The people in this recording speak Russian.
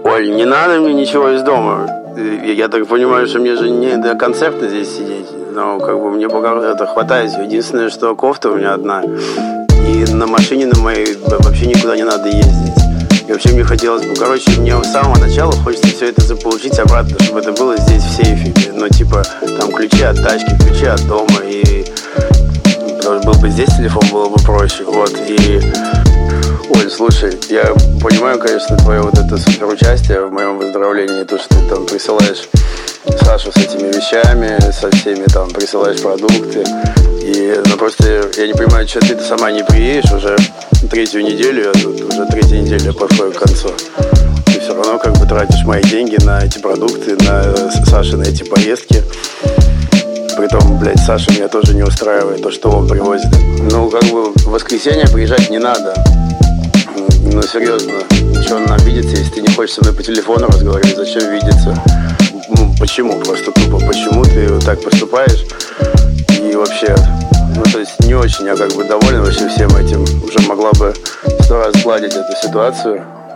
Оль, не надо мне ничего из дома. Я так понимаю, что мне же не до концерта здесь сидеть. Но как бы мне пока это хватает. Единственное, что кофта у меня одна. И на машине на моей вообще никуда не надо ездить. И вообще мне хотелось бы, короче, мне с самого начала хочется все это заполучить обратно, чтобы это было здесь в сейфе. Ну, типа, там ключи от тачки, ключи от дома. И потому что был бы здесь телефон, было бы проще. Вот, и... Оль, слушай, я понимаю, конечно, твое вот это суперучастие в моем выздоровлении, то, что ты там присылаешь Сашу с этими вещами, со всеми там присылаешь продукты. И, ну, просто я не понимаю, что ты сама не приедешь уже третью неделю, а тут уже третья неделя подходит к концу. Ты все равно как бы тратишь мои деньги на эти продукты, на Саши, на эти поездки. Притом, блядь, Саша меня тоже не устраивает то, что он привозит. Ну, как бы в воскресенье приезжать не надо. Ну, серьезно, что он нам видится, если ты не хочешь со мной по телефону разговаривать, зачем видеться? Ну, почему? Просто тупо, почему ты вот так поступаешь? И вообще, ну, то есть не очень я как бы доволен вообще всем этим. Уже могла бы 100 раз сгладить эту ситуацию.